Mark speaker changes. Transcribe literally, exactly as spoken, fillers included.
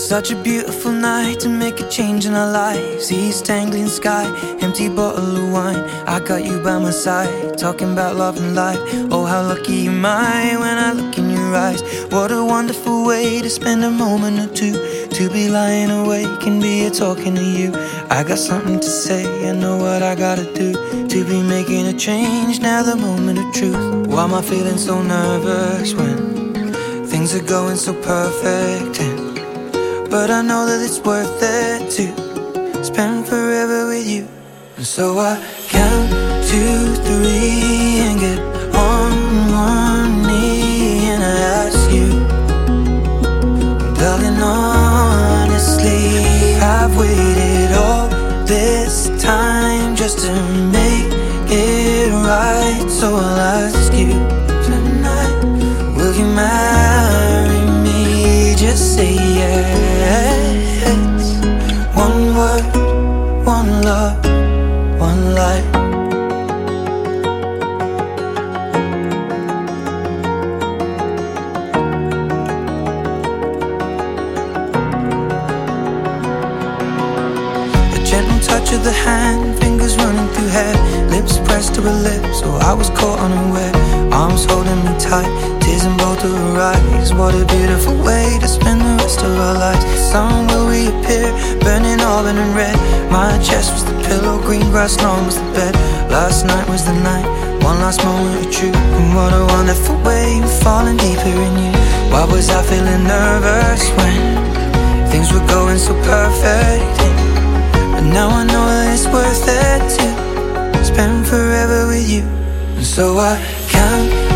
Speaker 1: Such a beautiful night to make a change in our lives. East tangling sky, empty bottle of wine. I got you by my side, talking about love and life. Oh, how lucky am I when I look in your eyes. What a wonderful way to spend a moment or two. To be lying awake and be here talking to you. I got something to say, I know what I gotta do. To be making a change, now the moment of truth. Why am I feeling so nervous when things are going so perfect? And but I know that it's worth it to spend forever with you. And so I count two, three and get on one knee and I ask you, darling, honestly, I've waited all this time just to make it right. So I'll ask you tonight, will you marry me? Just say yes. One word, one love, one life. A gentle touch of the hand, fingers running through hair, lips pressed to her lips, so I was caught unaware. Arms holding me tight, tears in both of her eyes. What a beautiful way to spend the rest of our lives. The sun will reappear, burning auburn and red. My chest was the pillow, green grass lawn was the bed. Last night was the night, one last moment of truth. And what a wonderful way of falling deeper in you. Why was I feeling nervous when things were going so perfect? But now I know that it's worth it to spend forever with you. And so I count